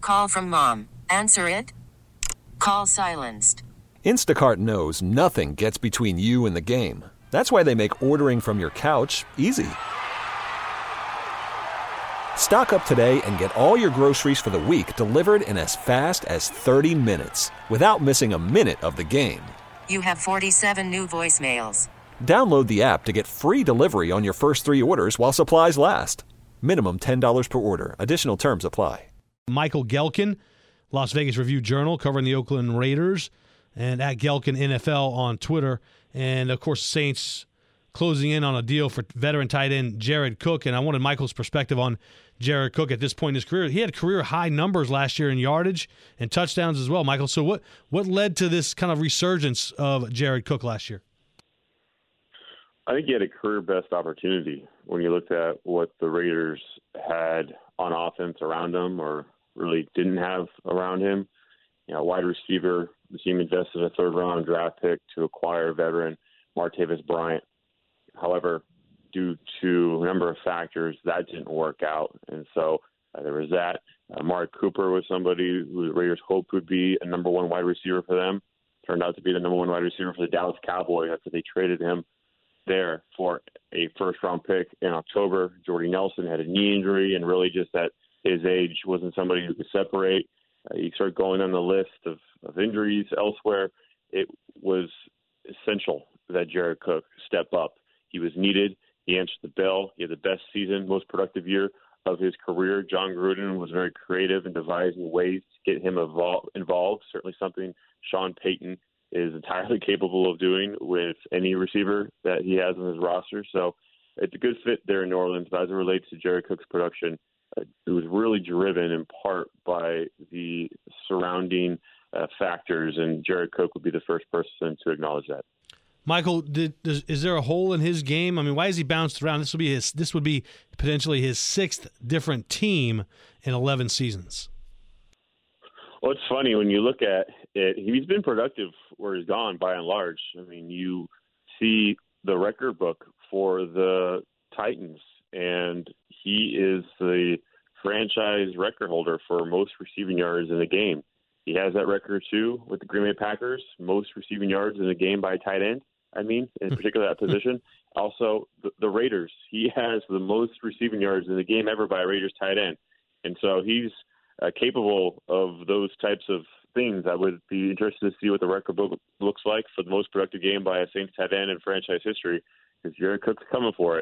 Call from mom. Answer it. Call silenced. Instacart knows nothing gets between you and the game. That's why they make ordering from your couch easy. Stock up today and get all your groceries for the week delivered in as fast as 30 minutes without missing a minute of the game. You have 47 new voicemails. Download the app to get free delivery on your first 3 orders while supplies last. Minimum $10 per order. Additional terms apply. Michael Gehlken, Las Vegas Review-Journal, covering the Oakland Raiders, and at Gehlken NFL on Twitter. And, of course, Saints closing in on a deal for veteran tight end Jared Cook. And I wanted Michael's perspective on Jared Cook at this point in his career. He had career-high numbers last year in yardage and touchdowns as well, Michael. So what led to this kind of resurgence of Jared Cook last year? I think he had a career-best opportunity when you looked at what the Raiders had on offense around him or really didn't have around him. You know, wide receiver, the team invested a third-round draft pick to acquire veteran Martavis Bryant. However, due to a number of factors, that didn't work out. And so there was that. Amari Cooper was somebody who the Raiders hoped would be a number one wide receiver for them. Turned out to be the number one wide receiver for the Dallas Cowboys after they traded him there for a first-round pick in October. Jordy Nelson had a knee injury, and really just at his age wasn't somebody who could separate. You start going on the list of injuries elsewhere. It was essential that Jared Cook step up. He was needed. He answered the bell. He had the best season, most productive year of his career. John Gruden was very creative in devising ways to get him involved, certainly something Sean Payton is entirely capable of doing with any receiver that he has on his roster. So it's a good fit there in New Orleans. But as it relates to Jared Cook's production, it was really driven in part by the surrounding factors, and Jared Cook would be the first person to acknowledge that. Michael, is there a hole in his game? I mean, why has he bounced around? This would be potentially his 6th different team in 11 seasons. Well, it's funny when you look at it. He's been productive where he's gone by and large. I mean, you see the record book for the Titans, and he is the franchise record holder for most receiving yards in a game. He has that record, too, with the Green Bay Packers, most receiving yards in a game by a tight end. I mean, in particular that position. Also, the Raiders, he has the most receiving yards in a game ever by a Raiders tight end. And so he's capable of those types of things. I would be interested to see what the record book looks like for the most productive game by a Saints tight end in franchise history, because Jared Cook's coming for it.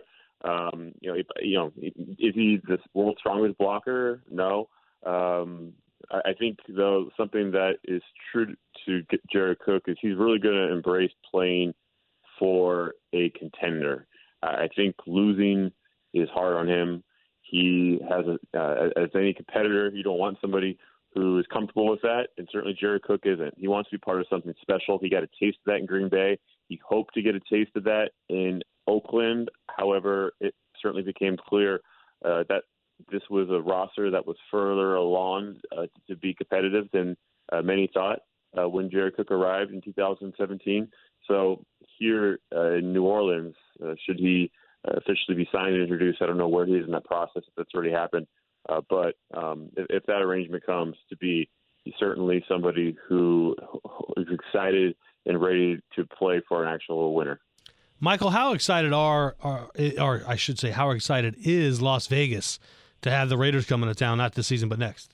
Is he the world's strongest blocker? No. I think, though, something that is true to Jared Cook is he's really going to embrace playing for a contender. I think losing is hard on him. He has, as any competitor, you don't want somebody who is comfortable with that, and certainly Jared Cook isn't. He wants to be part of something special. He got a taste of that in Green Bay. He hoped to get a taste of that in Oakland. However, it certainly became clear that this was a roster that was further along to be competitive than many thought when Jared Cook arrived in 2017. So here in New Orleans, should he officially be signed and introduced, I don't know where he is in that process, if that's already happened. But if that arrangement comes to be, he's certainly somebody who is excited and ready to play for an actual winner. Michael, how excited how excited is Las Vegas to have the Raiders coming to town, not this season, but next?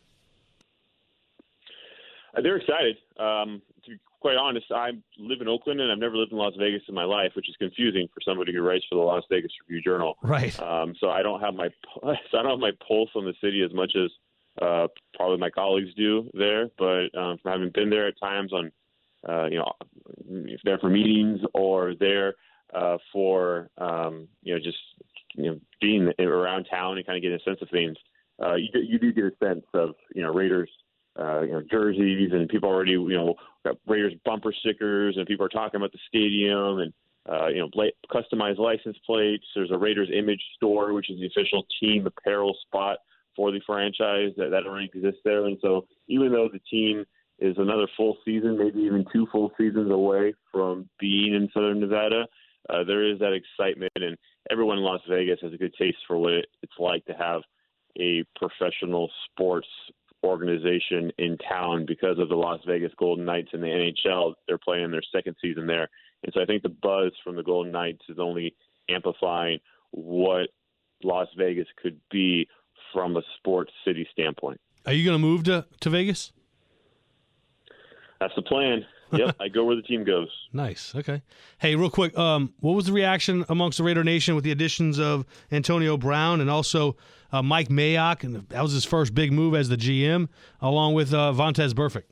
They're excited. To be quite honest, I live in Oakland, and I've never lived in Las Vegas in my life, which is confusing for somebody who writes for the Las Vegas Review-Journal. Right. So I don't have my pulse on the city as much as probably my colleagues do there. But from having been there at times on, if they're for meetings or there for being around town and kind of getting a sense of things, you do get a sense of Raiders jerseys, and people already got Raiders bumper stickers, and people are talking about the stadium and customized license plates. There's a Raiders image store, which is the official team apparel spot for the franchise that already exists there. And so even though the team is another full season, maybe even 2 full seasons away from being in Southern Nevada, there is that excitement, and everyone in Las Vegas has a good taste for what it's like to have a professional sports organization in town because of the Las Vegas Golden Knights in the NHL. They're playing their second season there. And so I think the buzz from the Golden Knights is only amplifying what Las Vegas could be from a sports city standpoint. Are you going to move to Vegas? That's the plan. Yep, I go where the team goes. Nice. Okay. Hey, real quick, what was the reaction amongst the Raider Nation with the additions of Antonio Brown and also Mike Mayock? And that was his first big move as the GM, along with Vontaze Burfict.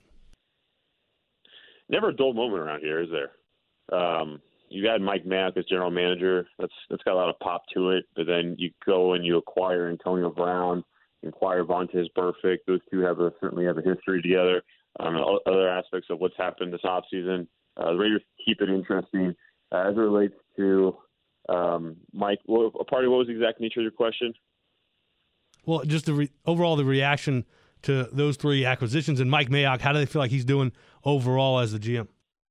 Never a dull moment around here, is there? You got Mike Mayock as general manager. That's got a lot of pop to it. But then you go and you acquire Antonio Brown, acquire Vontaze Burfict. Those two certainly have a history together. Other aspects of what's happened this offseason. The Raiders keep it interesting. As it relates to Mike, what was the exact nature of your question? Well, just overall the reaction to those three acquisitions. And Mike Mayock, how do they feel like he's doing overall as the GM?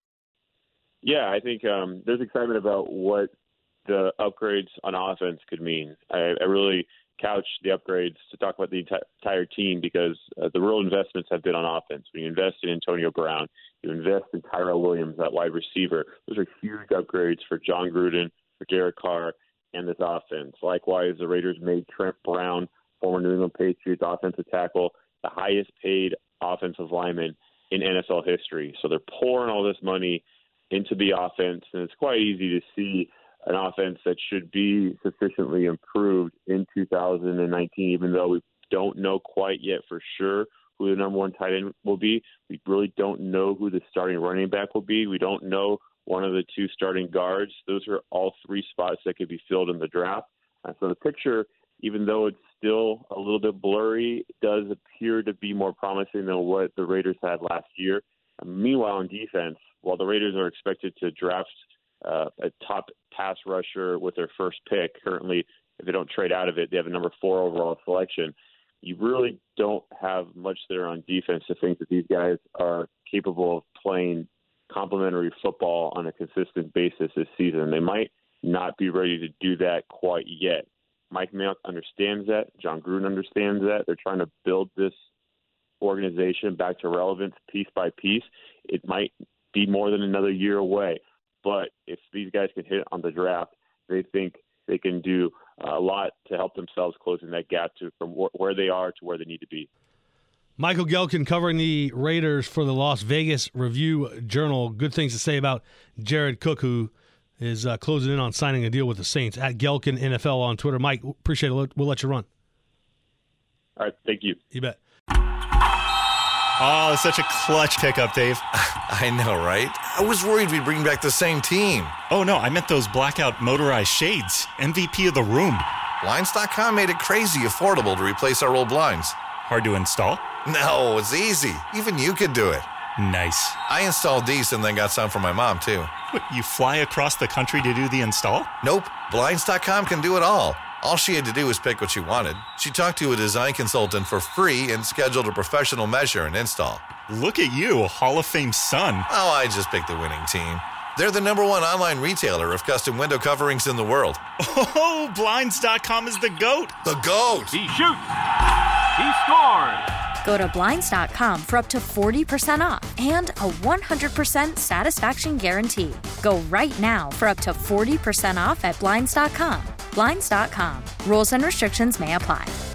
Yeah, I think there's excitement about what the upgrades on offense could mean. I really couch the upgrades to talk about the entire team because the real investments have been on offense. When you invest in Antonio Brown, you invest in Tyrell Williams, that wide receiver. Those are huge upgrades for John Gruden, for Derek Carr, and this offense. Likewise, the Raiders made Trent Brown, former New England Patriots offensive tackle, the highest paid offensive lineman in NFL history. So they're pouring all this money into the offense, and it's quite easy to see an offense that should be sufficiently improved in 2019, even though we don't know quite yet for sure who the number one tight end will be. We really don't know who the starting running back will be. We don't know one of the two starting guards. Those are all three spots that could be filled in the draft. So the picture, even though it's still a little bit blurry, does appear to be more promising than what the Raiders had last year. Meanwhile, on defense, while the Raiders are expected to draft a top pass rusher with their first pick. Currently, if they don't trade out of it, they have a number 4 overall selection. You really don't have much there on defense to think that these guys are capable of playing complementary football on a consistent basis this season. They might not be ready to do that quite yet. Mike Mayock understands that. John Gruden understands that. They're trying to build this organization back to relevance piece by piece. It might be more than another year away. But if these guys can hit on the draft, they think they can do a lot to help themselves closing that gap from where they are to where they need to be. Michael Gehlken covering the Raiders for the Las Vegas Review-Journal. Good things to say about Jared Cook, who is closing in on signing a deal with the Saints. At Gehlken NFL on Twitter. Mike, appreciate it. We'll let you run. All right, thank you. You bet. Oh, such a clutch pickup, Dave. I know, right? I was worried we'd bring back the same team. Oh, no, I meant those blackout motorized shades. MVP of the room. Blinds.com made it crazy affordable to replace our old blinds. Hard to install? No, it's easy. Even you could do it. Nice. I installed these and then got some for my mom, too. What, you fly across the country to do the install? Nope. Blinds.com can do it all. All she had to do was pick what she wanted. She talked to a design consultant for free and scheduled a professional measure and install. Look at you, Hall of Fame son. Oh, I just picked the winning team. They're the #1 online retailer of custom window coverings in the world. Oh, Blinds.com is the GOAT. The GOAT! He shoots. He scores. Go to Blinds.com for up to 40% off and a 100% satisfaction guarantee. Go right now for up to 40% off at Blinds.com. Blinds.com. Rules and restrictions may apply.